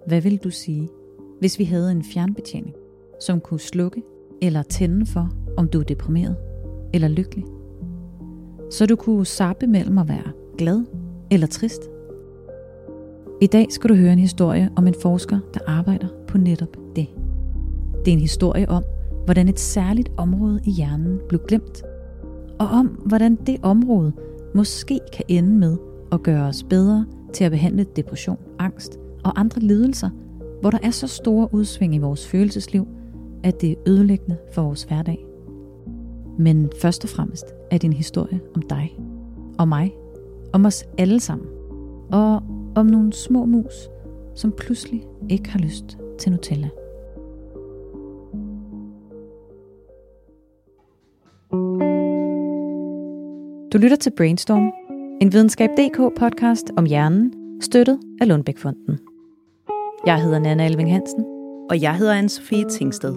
Hvad vil du sige, hvis vi havde en fjernbetjening, som kunne slukke eller tænde for, om du er deprimeret eller lykkelig? Så du kunne zappe mellem at være glad eller trist? I dag skal du høre en historie om en forsker, der arbejder på netop det. Det er en historie om, hvordan et særligt område i hjernen blev glemt, og om, hvordan det område måske kan ende med at gøre os bedre til at behandle depression, angst og andre lidelser, hvor der er så store udsving i vores følelsesliv, at det er ødelæggende for vores hverdag. Men først og fremmest er det en historie om dig og mig, om os alle sammen, og om nogle små mus, som pludselig ikke har lyst til Nutella. Du lytter til Brainstorm, en Videnskab.dk podcast om hjernen, støttet af Lundbeck-fonden. Jeg hedder Nanna Elving Hansen. Og jeg hedder Anne-Sophie Tingsted.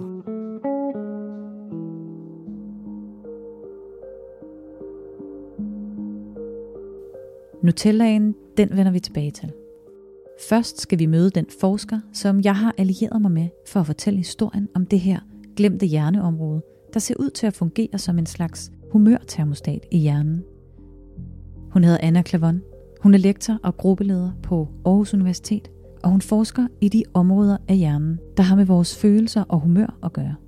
Nutellaen, den vender vi tilbage til. Først skal vi møde den forsker, som jeg har allieret mig med for at fortælle historien om det her glemte hjerneområde, der ser ud til at fungere som en slags humørtermostat i hjernen. Hun hedder Anna Clavon. Hun er lektor og gruppeleder på Aarhus Universitet, og hun forsker i de områder af hjernen, der har med vores følelser og humør at gøre.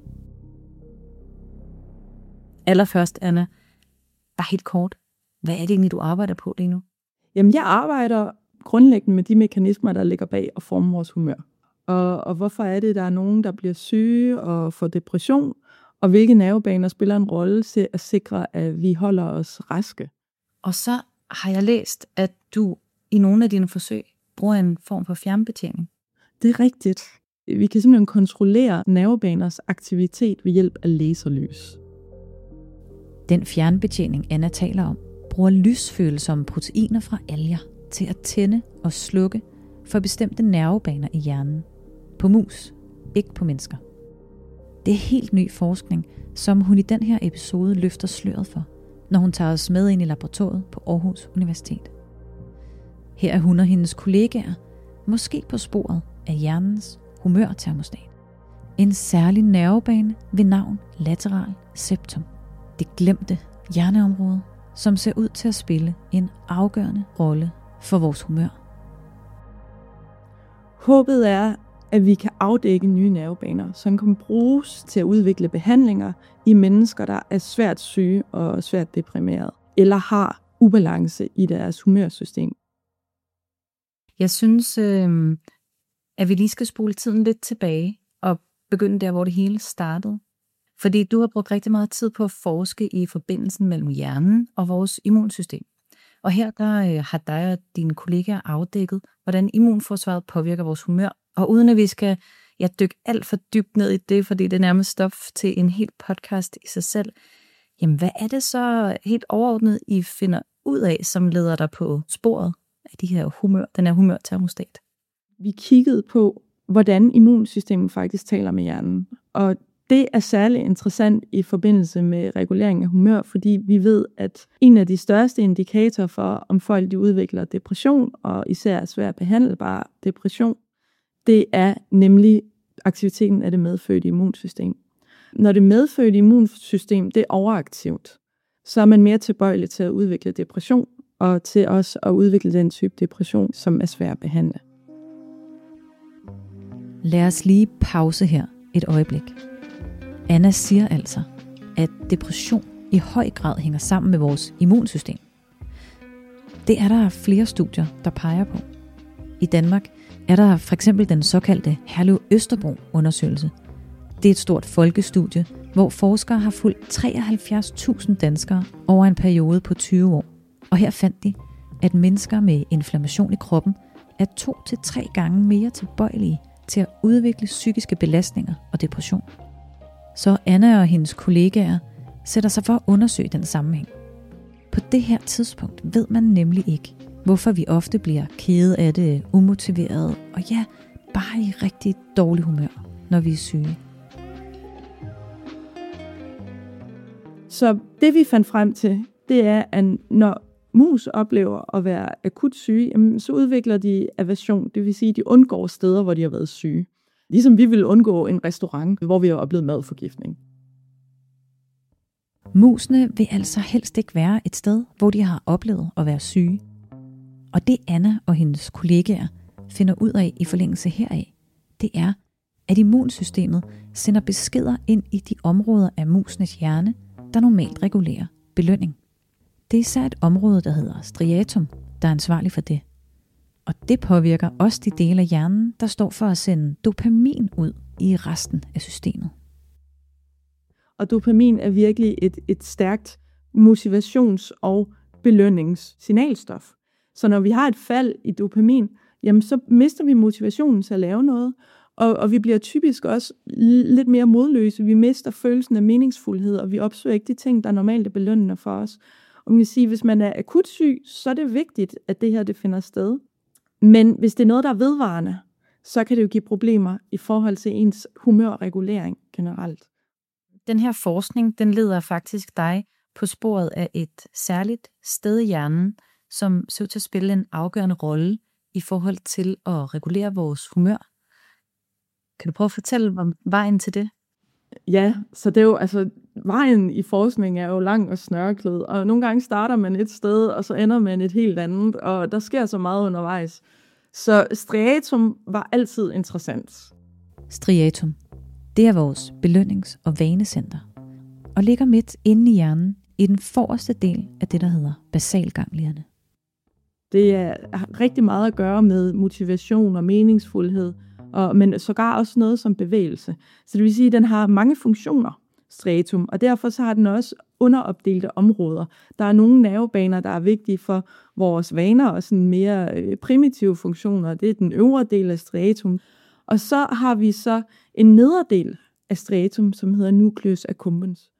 Allerførst, Anna, bare helt kort. Hvad er det egentlig, du arbejder på lige nu? Jamen, jeg arbejder grundlæggende med de mekanismer, der ligger bag og former vores humør. Og hvorfor er det, der er nogen, der bliver syge og får depression, og hvilke nervebaner spiller en rolle til at sikre, at vi holder os raske. Og så har jeg læst, at du i nogle af dine forsøg bruger en form for fjernbetjening. Det er rigtigt. Vi kan simpelthen kontrollere nervebaners aktivitet ved hjælp af laserlys. Den fjernbetjening, Anna taler om, bruger lysfølsomme proteiner fra alger til at tænde og slukke for bestemte nervebaner i hjernen. På mus, ikke på mennesker. Det er helt ny forskning, som hun i den her episode løfter sløret for, når hun tager os med ind i laboratoriet på Aarhus Universitet. Her er hun og hendes kollegaer måske på sporet af hjernens humørtermostat. En særlig nervebane ved navn lateral septum. Det glemte hjerneområde, som ser ud til at spille en afgørende rolle for vores humør. Håbet er, at vi kan afdække nye nervebaner, som kan bruges til at udvikle behandlinger i mennesker, der er svært syge og svært deprimeret, eller har ubalance i deres humørsystem. Jeg synes, at vi lige skal spole tiden lidt tilbage og begynde der, hvor det hele startede. Fordi du har brugt rigtig meget tid på at forske i forbindelsen mellem hjernen og vores immunsystem. Og her der har dig og dine kollegaer afdækket, hvordan immunforsvaret påvirker vores humør. Og uden at vi skal dykke alt for dybt ned i det, fordi det er nærmest stof til en helt podcast i sig selv. Jamen hvad er det så helt overordnet, I finder ud af, som leder dig på sporet af den her humørtermostat? Vi kiggede på, hvordan immunsystemet faktisk taler med hjernen. Og det er særlig interessant i forbindelse med regulering af humør, fordi vi ved, at en af de største indikatorer for, om folk de udvikler depression, og især svært behandlbar depression, det er nemlig aktiviteten af det medfødte immunsystem. Når det medfødte immunsystem det er overaktivt, så er man mere tilbøjelig til at udvikle depression, og til også at udvikle den type depression, som er svær at behandle. Lad os lige pause her et øjeblik. Anna siger altså, at depression i høj grad hænger sammen med vores immunsystem. Det er der flere studier, der peger på. I Danmark er der for eksempel den såkaldte Herlev-Østerbro-undersøgelse. Det er et stort folkestudie, hvor forskere har fulgt 73.000 danskere over en periode på 20 år. Og her fandt de, at mennesker med inflammation i kroppen er 2-3 gange mere tilbøjelige til at udvikle psykiske belastninger og depression. Så Anna og hendes kollegaer sætter sig for at undersøge den sammenhæng. På det her tidspunkt ved man nemlig ikke, hvorfor vi ofte bliver kede af det, umotiveret og bare i rigtig dårlig humør, når vi er syge. Så det vi fandt frem til, det er, at når mus oplever at være akut syge, jamen, så udvikler de aversion, det vil sige, at de undgår steder, hvor de har været syge. Ligesom vi vil undgå en restaurant, hvor vi har oplevet madforgiftning. Musene vil altså helst ikke være et sted, hvor de har oplevet at være syge. Og det Anna og hendes kollegaer finder ud af i forlængelse heraf, det er, at immunsystemet sender beskeder ind i de områder af musenes hjerne, der normalt regulerer belønning. Det er især et område, der hedder striatum, der er ansvarlig for det. Og det påvirker også de dele af hjernen, der står for at sende dopamin ud i resten af systemet. Og dopamin er virkelig et stærkt motivations- og belønningssignalstof. Så når vi har et fald i dopamin, jamen så mister vi motivationen til at lave noget, og vi bliver typisk også lidt mere modløse. Vi mister følelsen af meningsfuldhed, og vi opsøger ikke de ting, der normalt er belønnende for os. Og man kan sige, hvis man er akut syg, så er det vigtigt, at det her det finder sted. Men hvis det er noget, der er vedvarende, så kan det jo give problemer i forhold til ens humørregulering generelt. Den her forskning, den leder faktisk dig på sporet af et særligt sted i hjernen, som ser ud til at spille en afgørende rolle i forhold til at regulere vores humør. Kan du prøve at fortælle om vejen til det? Ja, så det er jo, vejen i forskning er jo lang og snørklet, og nogle gange starter man et sted, og så ender man et helt andet, og der sker så meget undervejs. Så striatum var altid interessant. Striatum, det er vores belønnings- og vanecenter, og ligger midt inde i hjernen i den forreste del af det, der hedder basalganglierne. Det har rigtig meget at gøre med motivation og meningsfuldhed, men sågar også noget som bevægelse. Så det vil sige, at den har mange funktioner, striatum, og derfor så har den også underopdelte områder. Der er nogle nervebaner, der er vigtige for vores vaner og sådan mere primitive funktioner. Det er den øvre del af striatum. Og så har vi så en nederdel af striatum, som hedder nucleus accumbens.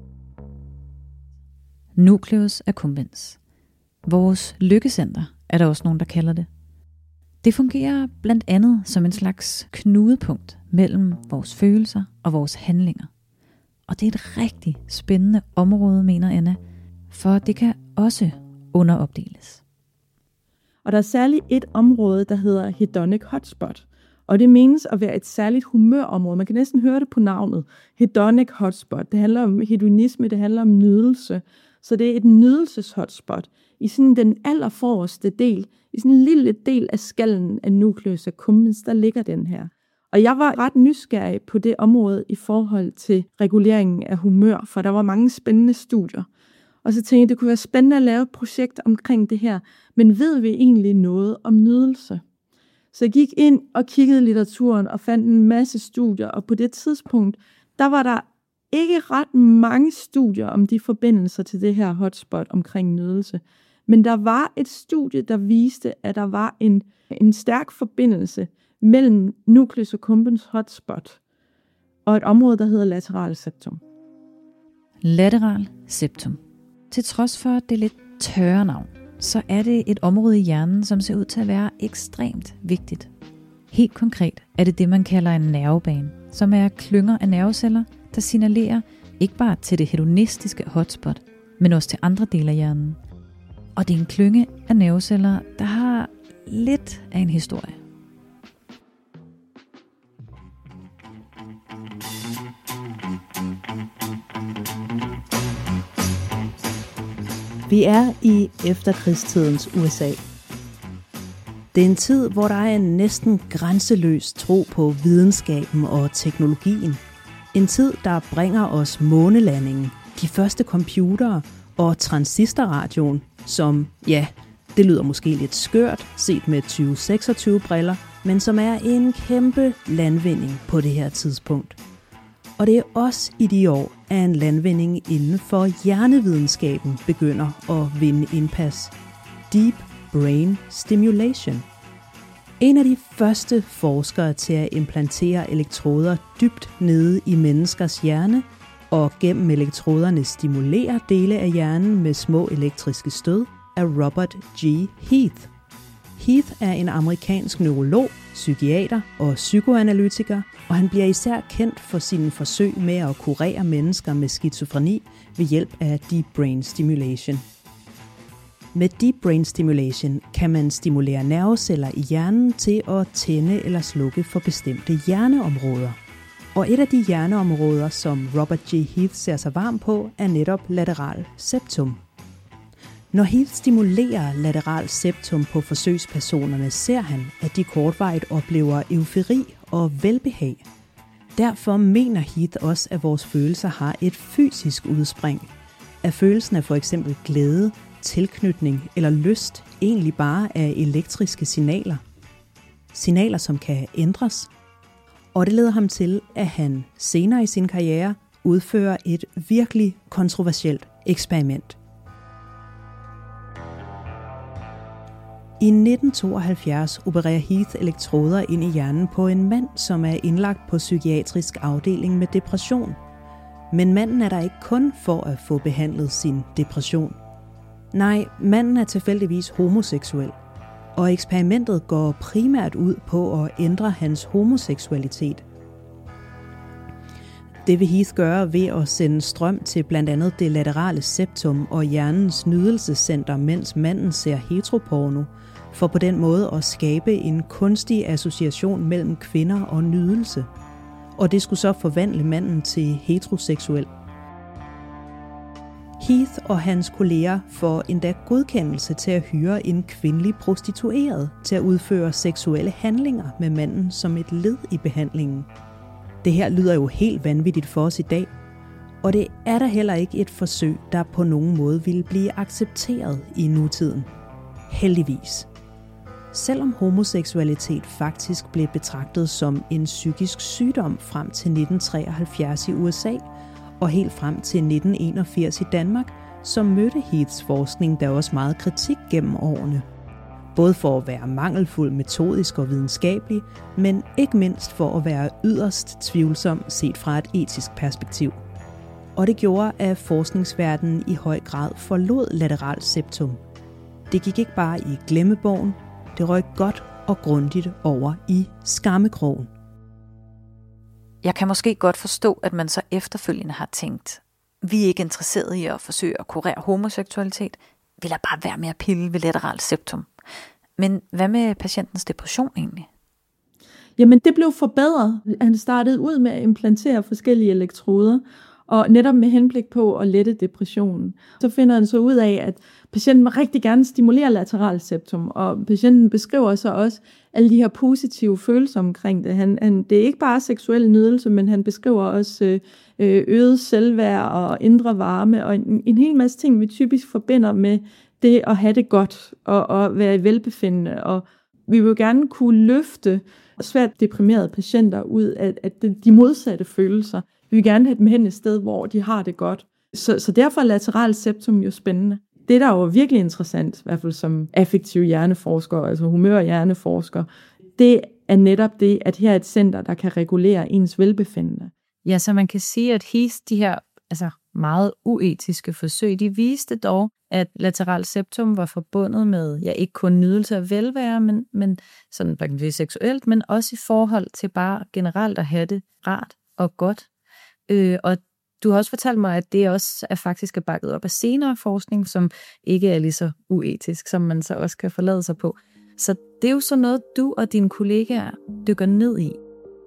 Nucleus accumbens. Vores lykkecenter er der også nogen, der kalder det. Det fungerer blandt andet som en slags knudepunkt mellem vores følelser og vores handlinger. Og det er et rigtig spændende område, mener Anna, for det kan også underopdeles. Og der er særligt et område, der hedder hedonic hotspot. Og det menes at være et særligt humørområde. Man kan næsten høre det på navnet. Hedonic hotspot. Det handler om hedonisme, det handler om nydelse. Så det er et nydelseshotspot i sådan den allerforreste del, i sådan en lille del af skallen af nucleus accumbens, der ligger den her. Og jeg var ret nysgerrig på det område i forhold til reguleringen af humør, for der var mange spændende studier. Og så tænkte jeg, det kunne være spændende at lave et projekt omkring det her, men ved vi egentlig noget om nydelse? Så jeg gik ind og kiggede i litteraturen og fandt en masse studier, og på det tidspunkt, der var der ikke ret mange studier om de forbindelser til det her hotspot omkring nydelse. Men der var et studie, der viste, at der var en stærk forbindelse mellem nucleus accumbens hotspot og et område, der hedder lateral septum. Lateral septum. Til trods for det lidt tørre navn, så er det et område i hjernen, som ser ud til at være ekstremt vigtigt. Helt konkret er det man kalder en nervebane, som er klynger af nerveceller, der signalerer ikke bare til det hedonistiske hotspot, men også til andre dele af hjernen. Og det er en klynge af nerveceller, der har lidt af en historie. Vi er i efterkrigstidens USA. Det er en tid, hvor der er en næsten grænseløs tro på videnskaben og teknologien. En tid, der bringer os månelandingen, de første computere og transistorradioen, som, ja, det lyder måske lidt skørt set med 2026-briller, men som er en kæmpe landvinding på det her tidspunkt. Og det er også i de år, at en landvinding inden for hjernevidenskaben begynder at vinde indpas. Deep Brain Stimulation. En af de første forskere til at implantere elektroder dybt nede i menneskers hjerne, og gennem elektroderne stimulere dele af hjernen med små elektriske stød, er Robert G. Heath. Heath er en amerikansk neurolog, psykiater og psykoanalytiker, og han bliver især kendt for sine forsøg med at kurere mennesker med skizofreni ved hjælp af deep brain stimulation. Med deep brain stimulation kan man stimulere nerveceller i hjernen til at tænde eller slukke for bestemte hjerneområder. Og et af de hjerneområder, som Robert G. Heath ser sig varm på, er netop lateral septum. Når Heath stimulerer lateral septum på forsøgspersonerne, ser han, at de kortvarigt oplever eufori og velbehag. Derfor mener Heath også, at vores følelser har et fysisk udspring. At følelsen af for eksempel glæde, tilknytning eller lyst egentlig bare er elektriske signaler. Signaler, som kan ændres. Og det leder ham til, at han senere i sin karriere udfører et virkelig kontroversielt eksperiment. I 1972 opererer Heath elektroder ind i hjernen på en mand, som er indlagt på psykiatrisk afdeling med depression. Men manden er der ikke kun for at få behandlet sin depression. Nej, manden er tilfældigvis homoseksuel, og eksperimentet går primært ud på at ændre hans homoseksualitet. Det vil Heath gøre ved at sende strøm til blandt andet det laterale septum og hjernens nydelsescenter, mens manden ser heteroporno, for på den måde at skabe en kunstig association mellem kvinder og nydelse. Og det skulle så forvandle manden til heteroseksuel. Heath og hans kolleger får endda godkendelse til at hyre en kvindelig prostitueret til at udføre seksuelle handlinger med manden som et led i behandlingen. Det her lyder jo helt vanvittigt for os i dag, og det er der heller ikke et forsøg, der på nogen måde ville blive accepteret i nutiden. Heldigvis. Selvom homoseksualitet faktisk blev betragtet som en psykisk sygdom frem til 1973 i USA, og helt frem til 1981 i Danmark, så mødte Heaths forskning da også meget kritik gennem årene. Både for at være mangelfuld metodisk og videnskabelig, men ikke mindst for at være yderst tvivlsom set fra et etisk perspektiv. Og det gjorde, at forskningsverdenen i høj grad forlod lateral septum. Det gik ikke bare i glemmebogen, det røg godt og grundigt over i skammekrogen. Jeg kan måske godt forstå, at man så efterfølgende har tænkt, vi er ikke interesseret i at forsøge at kurere homoseksualitet, vi lader bare være med at pille ved lateral septum. Men hvad med patientens depression egentlig? Jamen det blev forbedret. Han startede ud med at implantere forskellige elektroder, og netop med henblik på at lette depressionen. Så finder han så ud af, at patienten må rigtig gerne stimulere lateral septum, og patienten beskriver så også alle de her positive følelser omkring det. Det er ikke bare seksuel nydelse, men han beskriver også øget selvværd og indre varme, og en hel masse ting, vi typisk forbinder med det at have det godt og være i velbefindende. Og vi vil gerne kunne løfte svært deprimerede patienter ud af de modsatte følelser. Vi vil gerne have dem hen et sted, hvor de har det godt. Så derfor er lateral septum jo spændende. Det, der er jo virkelig interessant, i hvert fald som affektiv hjerneforsker, altså humør-hjerneforsker, det er netop det, at her er et center, der kan regulere ens velbefindende. Ja, så man kan sige, at de her meget uetiske forsøg, de viste dog, at lateral septum var forbundet med, ikke kun nydelse og velvære, men sådan faktisk seksuelt, men også i forhold til bare generelt at have det rart og godt. Og du har også fortalt mig, at det også faktisk er bakket op af senere forskning, som ikke er lige så uetisk, som man så også kan forlade sig på. Så det er jo så noget, du og dine kollegaer dykker ned i.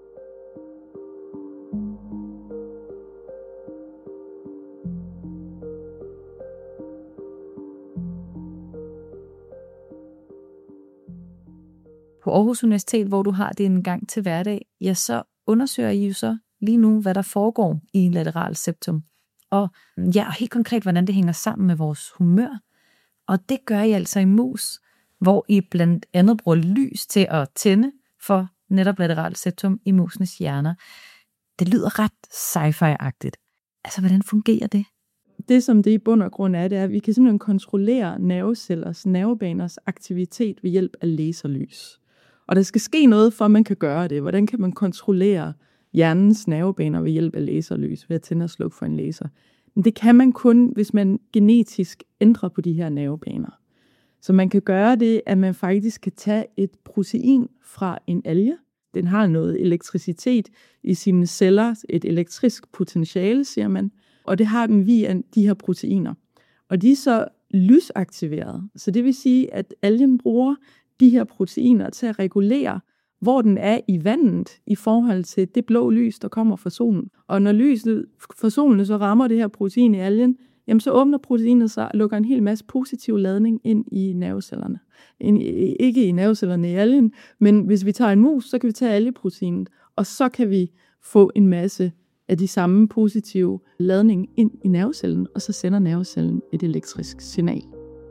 På Aarhus Universitet, hvor du har det en gang til hverdag, ja, så undersøger I jo så lige nu, hvad der foregår i lateral septum. Og helt konkret, hvordan det hænger sammen med vores humør. Og det gør I altså i mus, hvor I blandt andet bruger lys til at tænde for netop lateral septum i musenes hjerner. Det lyder ret sci-fi-agtigt. Altså, hvordan fungerer det? Det, som det i bund og grund er, det er, at vi kan simpelthen kontrollere nervecellers, nervebaners aktivitet ved hjælp af laserlys. Og der skal ske noget, for at man kan gøre det. Hvordan kan man kontrollere hjernens nervebaner ved hjælp af laserlys, ved at tænde og slukke for en laser? Men det kan man kun, hvis man genetisk ændrer på de her nervebaner. Så man kan gøre det, at man faktisk kan tage et protein fra en alge. Den har noget elektricitet i sine celler, et elektrisk potentiale, siger man. Og det har den via de her proteiner. Og de er så lysaktiveret. Så det vil sige, at algen bruger de her proteiner til at regulere, hvor den er i vandet i forhold til det blå lys, der kommer fra solen. Og når lyset fra solen så rammer det her protein i algen, jamen så åbner proteinet sig og lukker en hel masse positiv ladning ind i nervecellerne. Ikke i nervecellerne i algen, men hvis vi tager en mus, så kan vi tage algeproteinet, og så kan vi få en masse af de samme positive ladning ind i nervecellen, og så sender nervecellen et elektrisk signal.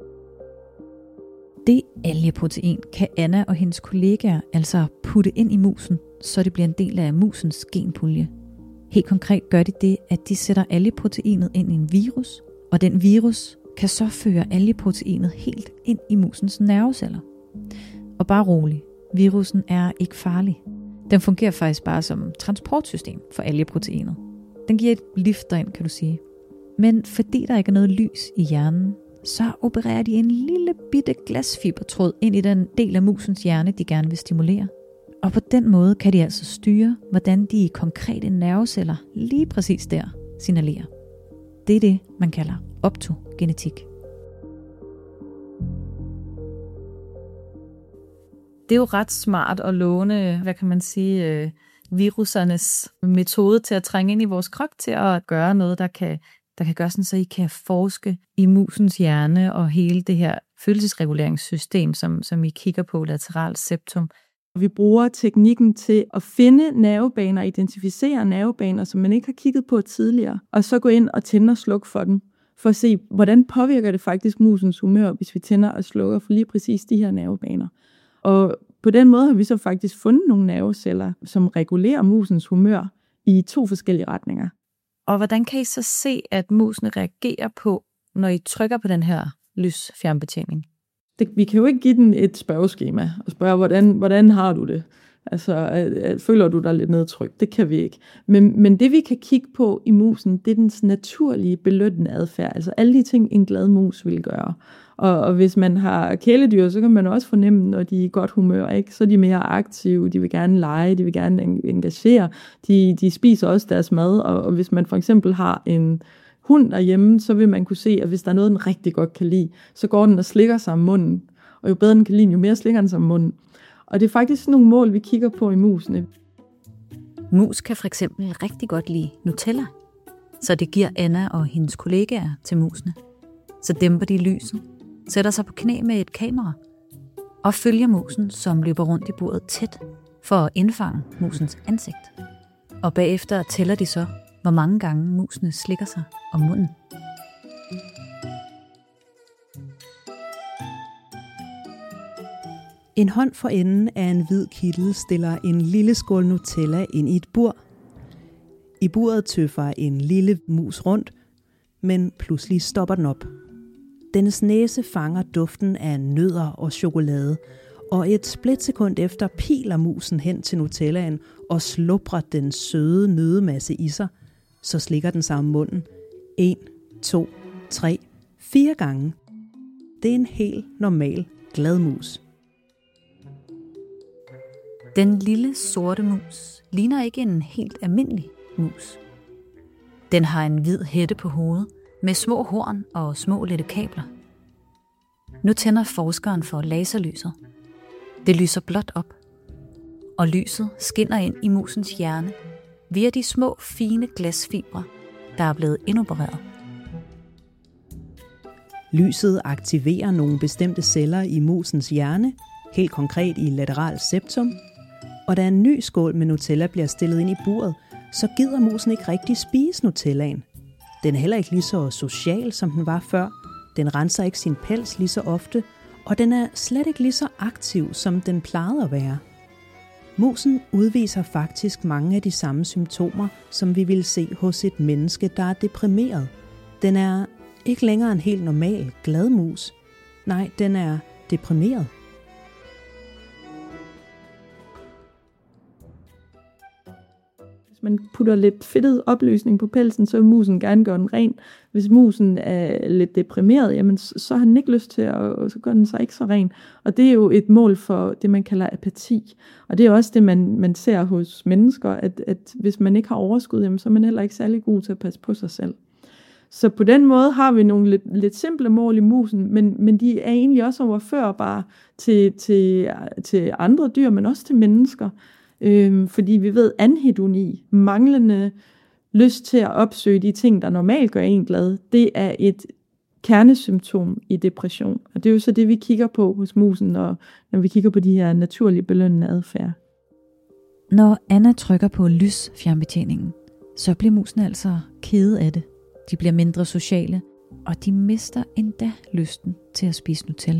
Det algeprotein kan Anna og hendes kollegaer altså putte ind i musen, så det bliver en del af musens genpulje. Helt konkret gør de det, at de sætter algeproteinet ind i en virus, og den virus kan så føre algeproteinet helt ind i musens nerveceller. Og bare rolig, virusen er ikke farlig. Den fungerer faktisk bare som transportsystem for algeproteinet. Den giver et lift derind, kan du sige. Men fordi der ikke er noget lys i hjernen, så opererer de en lille bitte glasfibertråd ind i den del af musens hjerne, de gerne vil stimulere. Og på den måde kan de altså styre, hvordan de konkrete nerveceller lige præcis der signalerer. Det er det, man kalder optogenetik. Det er jo ret smart at låne, virusernes metode til at trænge ind i vores krop, til at gøre noget, der kan gøre sådan, så I kan forske i musens hjerne og hele det her følelsesreguleringssystem, som I kigger på, lateralt septum. Vi bruger teknikken til at finde nervebaner, identificere nervebaner, som man ikke har kigget på tidligere, og så gå ind og tænde og slukke for dem, for at se, hvordan påvirker det faktisk musens humør, hvis vi tænder og slukker for lige præcis de her nervebaner. Og på den måde har vi så faktisk fundet nogle nerveceller, som regulerer musens humør i 2 forskellige retninger. Og hvordan kan I så se, at musene reagerer på, når I trykker på den her lysfjernbetjening? Vi kan jo ikke give den et spørgeskema og spørge, hvordan har du det? Altså, føler du dig lidt nedtrykt? Det kan vi ikke. Men det vi kan kigge på i musen, det er dens naturlige belønnende adfærd. Altså alle de ting, en glad mus vil gøre. Og hvis man har kæledyr, så kan man også fornemme, når de er i godt humør, ikke? Så er de mere aktive, de vil gerne lege, de vil gerne engagere. De spiser også deres mad, og hvis man for eksempel har en hund derhjemme, så vil man kunne se, at hvis der er noget, den rigtig godt kan lide, så går den og slikker sig om munden. Og jo bedre den kan lide, jo mere slikker den sig om munden. Og det er faktisk sådan nogle mål, vi kigger på i musene. Mus kan for eksempel rigtig godt lide Nutella, så det giver Anna og hendes kollegaer til musene. Så dæmper de lyset, sætter sig på knæ med et kamera og følger musen, som løber rundt i bordet tæt for at indfange musens ansigt. Og bagefter tæller de så, hvor mange gange musene slikker sig om munden. En hånd for enden af en hvid kittel stiller en lille skål Nutella ind i et bur. I buret tøffer en lille mus rundt, men pludselig stopper den op. Dennes næse fanger duften af nødder og chokolade, og et splitsekund efter piler musen hen til Nutellaen og slubrer den søde nødemasse i sig. Så slikker den sig om munden 1, 2, 3, 4 gange. Det er en helt normal glad mus. Den lille sorte mus ligner ikke en helt almindelig mus. Den har en hvid hætte på hovedet med små horn og små lette kabler. Nu tænder forskeren for laserlyset. Det lyser blåt op, og lyset skinner ind i musens hjerne via de små fine glasfibre, der er blevet indopereret. Lyset aktiverer nogle bestemte celler i musens hjerne, helt konkret i lateralt septum, og da en ny skål med Nutella bliver stillet ind i buret, så gider musen ikke rigtig spise Nutellaen. Den er heller ikke lige så social, som den var før. Den renser ikke sin pels lige så ofte, og den er slet ikke lige så aktiv, som den plejede at være. Musen udviser faktisk mange af de samme symptomer, som vi vil se hos et menneske, der er deprimeret. Den er ikke længere en helt normal glad mus. Nej, den er deprimeret. Hvis man putter lidt fedtet opløsning på pelsen, så vil musen gerne gøre den ren. Hvis musen er lidt deprimeret, jamen, så har den ikke lyst til, og så gør den sig ikke så ren. Og det er jo et mål for det, man kalder apati. Og det er også det, man ser hos mennesker, at hvis man ikke har overskud, jamen, så er man heller ikke særlig god til at passe på sig selv. Så på den måde har vi nogle lidt simple mål i musen, men de er egentlig også overførbare til andre dyr, men også til mennesker. Fordi vi ved, anhedoni, manglende lyst til at opsøge de ting, der normalt gør en glad, det er et kernesymptom i depression. Og det er jo så det, vi kigger på hos musen, når vi kigger på de her naturlige belønnende adfærd. Når Anna trykker på lysfjernbetjeningen, så bliver musen altså kede af det. De bliver mindre sociale, og de mister endda lysten til at spise Nutella.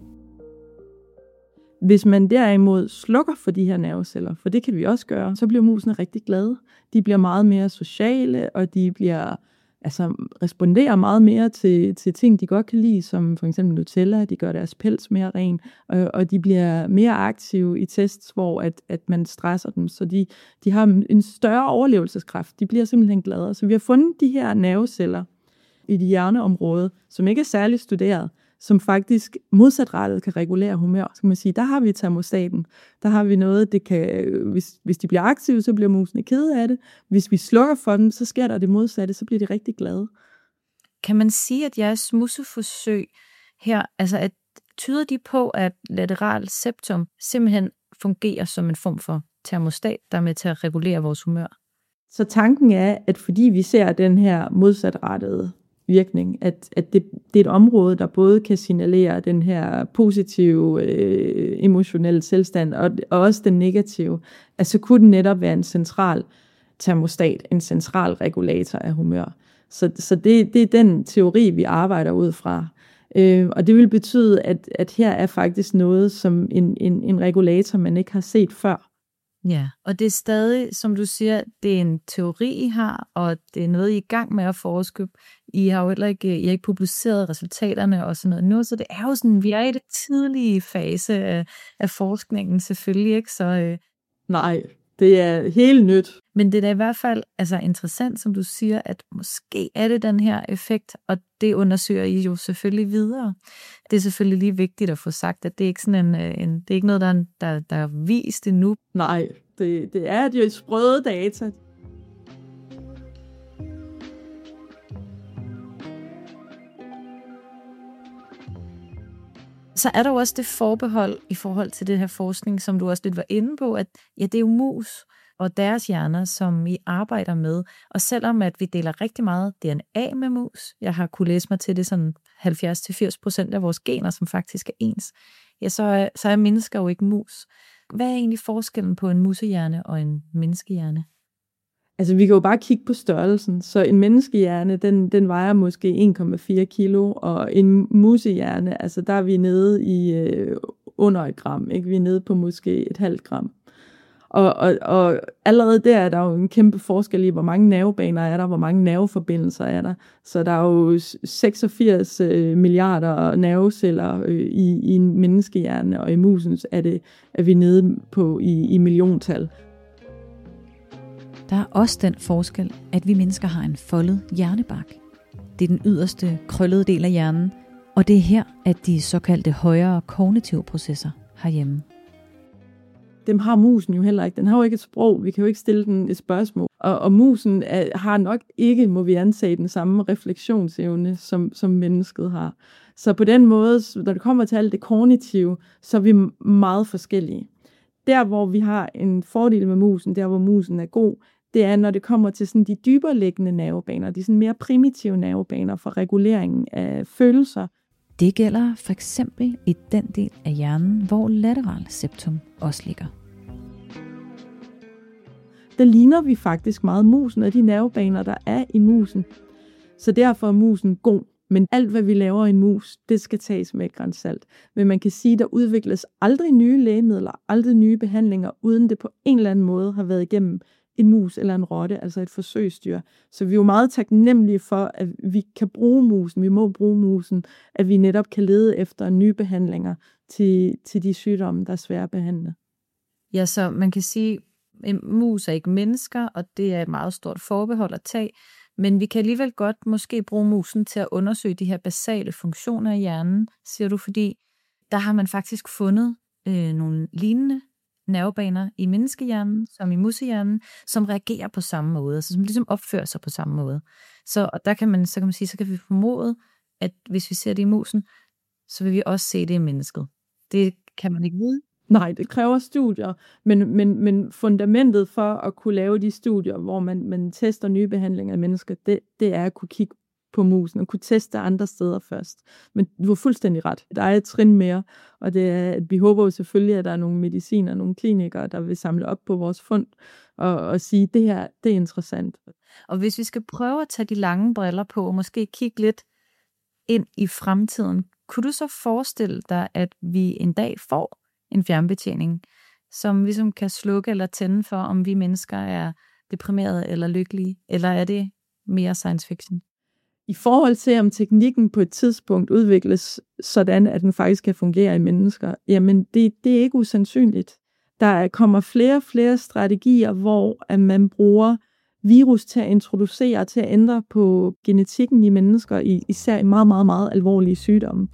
Hvis man derimod slukker for de her nerveceller, for det kan vi også gøre, så bliver musene rigtig glade. De bliver meget mere sociale, og de responderer meget mere til ting, de godt kan lide, som for eksempel Nutella. De gør deres pels mere ren, og de bliver mere aktive i tests, hvor at man stresser dem, så de har en større overlevelseskraft. De bliver simpelthen gladere. Så vi har fundet de her nerveceller i det hjerneområde, som ikke er særligt studeret, som faktisk modsatrettet kan regulere humør. Så kan man sige, der har vi termostaten. Der har vi noget, det kan, hvis de bliver aktive, så bliver musene kede af det. Hvis vi slukker for dem, så sker der det modsatte, så bliver de rigtig glade. Kan man sige, at jeres museforsøg her, altså at tyder de på, at lateral septum simpelthen fungerer som en form for termostat, der er med til at regulere vores humør? Så tanken er, at fordi vi ser den her modsatrettede virkning, at det er et område, der både kan signalere den her positive emotionelle tilstand, og også den negative, så kunne den netop være en central termostat, en central regulator af humør. Så det er den teori, vi arbejder ud fra. Og det vil betyde, at her er faktisk noget som en regulator, man ikke har set før. Ja, og det er stadig, som du siger, det er en teori, I har, og det er noget, I er i gang med at forske. I har jo heller ikke, I har ikke publiceret resultaterne og sådan noget nu, så det er jo sådan, vi er i det tidlige fase af forskningen selvfølgelig, ikke? Så, Nej, det er helt nyt. Men det er da i hvert fald interessant, som du siger, at måske er det den her effekt, og det undersøger I jo selvfølgelig videre. Det er selvfølgelig lige vigtigt at få sagt, at det er ikke sådan det er ikke noget, der er vist endnu. Nej, det er jo sprøde data. Så er der jo også det forbehold i forhold til det her forskning, som du også lidt var inde på, at ja, det er jo mus og deres hjerner, som I arbejder med. Og selvom at vi deler rigtig meget DNA med mus, jeg har kunne læse mig til det sådan 70-80% af vores gener, som faktisk er ens, ja, så er mennesker jo ikke mus. Hvad er egentlig forskellen på en musehjerne og en menneskehjerne? Altså, vi kan jo bare kigge på størrelsen. Så en menneskehjerne, den vejer måske 1,4 kilo, og en musehjerne, altså der er vi nede i under 1 gram, ikke? Vi er nede på måske 0,5 gram. Og allerede der er der jo en kæmpe forskel i, hvor mange nervebaner er der, hvor mange nerveforbindelser er der. Så der er jo 86 milliarder nerveceller i en menneskehjerne, og i musens er vi nede på i milliontal. Der er også den forskel, at vi mennesker har en foldet hjernebark. Det er den yderste krøllede del af hjernen, og det er her, at de såkaldte højere kognitive processer har hjemme. Dem har musen jo heller ikke. Den har jo ikke et sprog. Vi kan jo ikke stille den et spørgsmål. Og musen har nok ikke, må vi antage, den samme refleksionsevne, som mennesket har. Så på den måde, når det kommer til alt det kognitive, så er vi meget forskellige. Der, hvor vi har en fordel med musen, der hvor musen er god, det er, når det kommer til sådan de dybere liggende nervebaner, de sådan mere primitive nervebaner for reguleringen af følelser. Det gælder for eksempel i den del af hjernen, hvor lateral septum også ligger. Der ligner vi faktisk meget musen og de nervebaner, der er i musen. Så derfor er musen god. Men alt, hvad vi laver i en mus, det skal tages med et gran salt. Men man kan sige, at der udvikles aldrig nye lægemidler, aldrig nye behandlinger, uden det på en eller anden måde har været igennem en mus eller en rotte, altså et forsøgsdyr. Så vi er jo meget taknemmelige for, at vi kan bruge musen, vi må bruge musen, at vi netop kan lede efter nye behandlinger til de sygdomme, der er svære at behandle. Ja, så man kan sige, at mus er ikke mennesker, og det er et meget stort forbehold at tage. Men vi kan alligevel godt måske bruge musen til at undersøge de her basale funktioner i hjernen, siger du, fordi der har man faktisk fundet nogle lignende nervebaner i menneskehjernen, som i musehjernen, som reagerer på samme måde, altså som ligesom opfører sig på samme måde. Så der kan man sige, så kan vi formode, at hvis vi ser det i musen, så vil vi også se det i mennesket. Det kan man ikke vide. Nej, det kræver studier, men fundamentet for at kunne lave de studier, hvor man tester nye behandlinger af mennesker, det er at kunne kigge på musen og kunne teste andre steder først. Men du har fuldstændig ret. Der er et trin mere, og det er, at vi håber jo selvfølgelig, at der er nogle mediciner, nogle klinikere, der vil samle op på vores fund og sige, det her, det er interessant. Og hvis vi skal prøve at tage de lange briller på, og måske kigge lidt ind i fremtiden, kunne du så forestille dig, at vi en dag får en fjernbetjening, som ligesom kan slukke eller tænde for, om vi mennesker er deprimerede eller lykkelige, eller er det mere science fiction? I forhold til, om teknikken på et tidspunkt udvikles sådan, at den faktisk kan fungere i mennesker, jamen det er ikke usandsynligt. Der kommer flere og flere strategier, hvor at man bruger virus til at introducere, til at ændre på genetikken i mennesker, især i meget, meget, meget alvorlige sygdomme.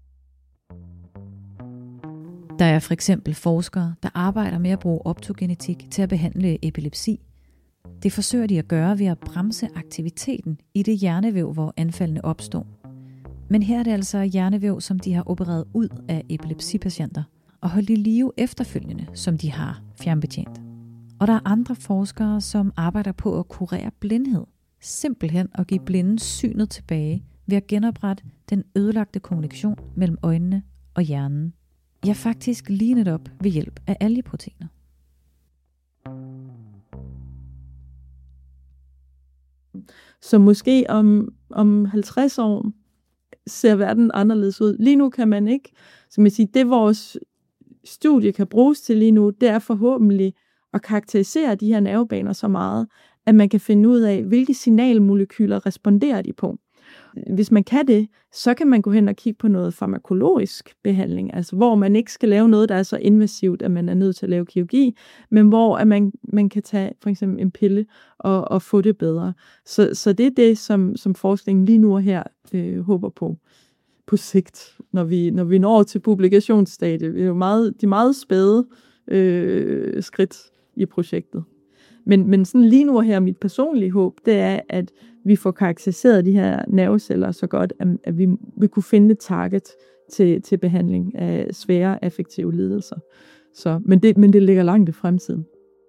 Der er for eksempel forskere, der arbejder med at bruge optogenetik til at behandle epilepsi. Det forsøger de at gøre ved at bremse aktiviteten i det hjernevæv, hvor anfaldene opstår. Men her er det altså hjernevæv, som de har opereret ud af epilepsipatienter og holdt i live efterfølgende, som de har fjernbetjent. Og der er andre forskere, som arbejder på at kurere blindhed. Simpelthen at give blinde synet tilbage ved at genoprette den ødelagte kommunikation mellem øjnene og hjernen. Ja, faktisk lige netop ved hjælp af algeproteiner. Så måske om 50 år ser verden anderledes ud. Lige nu kan man ikke, som jeg siger, det vores studie kan bruges til lige nu, det er forhåbentlig at karakterisere de her nervebaner så meget, at man kan finde ud af, hvilke signalmolekyler responderer de på. Hvis man kan det, så kan man gå hen og kigge på noget farmakologisk behandling, altså hvor man ikke skal lave noget, der er så invasivt, at man er nødt til at lave kirurgi, men hvor at man kan tage for eksempel en pille og få det bedre. Så det er det, som forskningen lige nu og her håber på sigt, når vi når til publikationsstadiet. Det er jo de meget spæde skridt i projektet. Men sådan lige nu og her, mit personlige håb, det er, at vi får karakteriseret de her nerveceller så godt, at vi vil kunne finde et target til behandling af svære affektive lidelser. Men det ligger langt i fremtiden.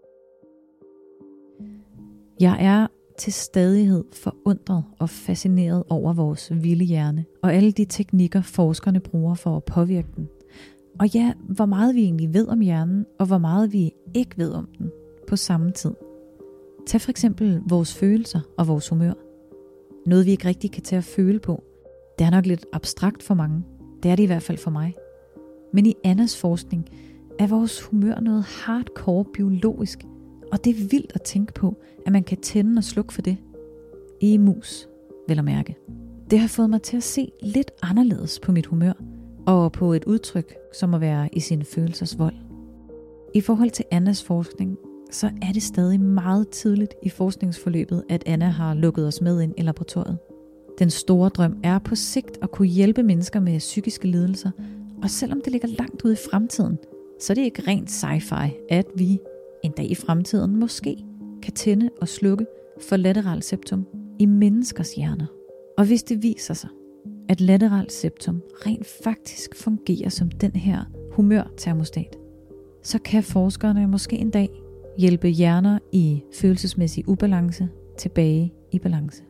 Jeg er til stadighed forundret og fascineret over vores vilde hjerne, og alle de teknikker, forskerne bruger for at påvirke den. Og ja, hvor meget vi egentlig ved om hjernen, og hvor meget vi ikke ved om den på samme tid. Tag for eksempel vores følelser og vores humør. Noget vi ikke rigtig kan tage at føle på. Det er nok lidt abstrakt for mange. Det er det i hvert fald for mig. Men i Annas forskning er vores humør noget hardcore biologisk. Og det er vildt at tænke på, at man kan tænde og slukke for det. I mus, vel at mærke. Det har fået mig til at se lidt anderledes på mit humør. Og på et udtryk, som at være i sin følelsers vold. I forhold til Annas forskning, så er det stadig meget tidligt i forskningsforløbet, at Anna har lukket os med ind i laboratoriet. Den store drøm er på sigt at kunne hjælpe mennesker med psykiske lidelser, og selvom det ligger langt ude i fremtiden, så er det ikke rent sci-fi, at vi en dag i fremtiden måske kan tænde og slukke for lateralt septum i menneskers hjerner. Og hvis det viser sig, at lateralt septum rent faktisk fungerer som den her humørtermostat, så kan forskerne måske en dag hjælpe hjerner i følelsesmæssig ubalance tilbage i balance.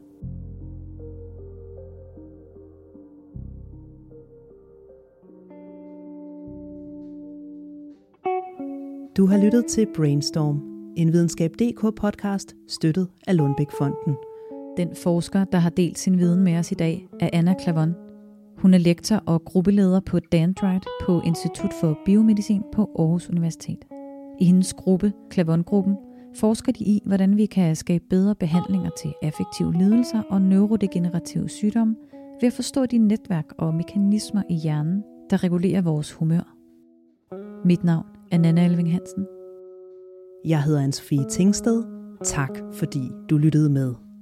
Du har lyttet til Brainstorm, en videnskab.dk podcast støttet af Lundbeck-fonden. Den forsker, der har delt sin viden med os i dag, er Anna Clavon. Hun er lektor og gruppeleder på Dendrite på Institut for Biomedicin på Aarhus Universitet. I hendes gruppe, Clavon-gruppen, forsker de i, hvordan vi kan skabe bedre behandlinger til affektive lidelser og neurodegenerative sygdomme ved at forstå de netværk og mekanismer i hjernen, der regulerer vores humør. Mit navn er Nanna Elving Hansen. Jeg hedder Anne-Sophie Tingsted. Tak fordi du lyttede med.